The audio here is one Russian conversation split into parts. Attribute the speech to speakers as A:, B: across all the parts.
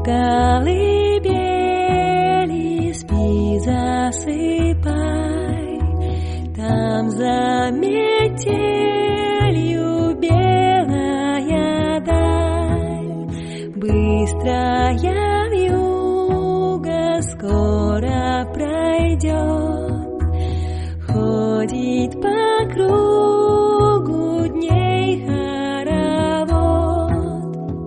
A: колыбели спи, засыпай, там за метелью белая даль, быстрая вьюга скоро пройдет, ходит по кругу дней хоровод.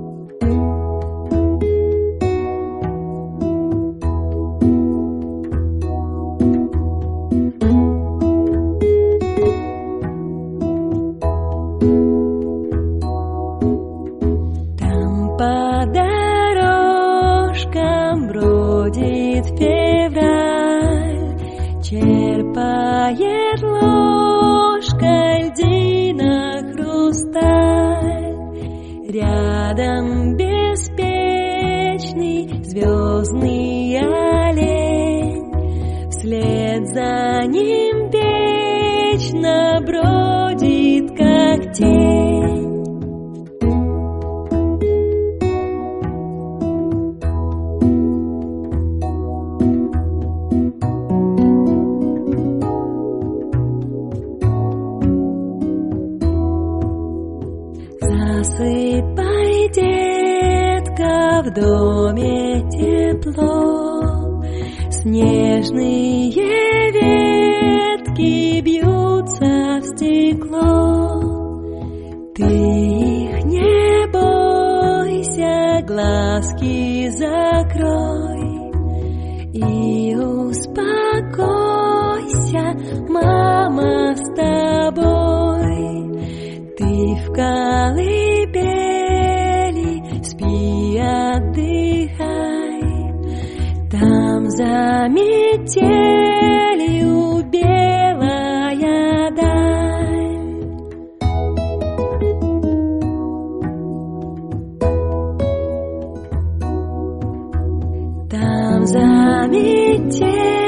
A: Там по дорожкам бродит февраль, черпает ложкой льдина хрусталь. Рядом беспечный звездный олень, вслед за ним вечно бродит, как тень. Засыпай, детка, в доме тепло, снежные ветки бьются в стекло. Ты их не бойся, глазки закрой и успокойся, мама с тобой. Ты в колыбели спи, отдыхай, там за метелью белая даль. Там за метелью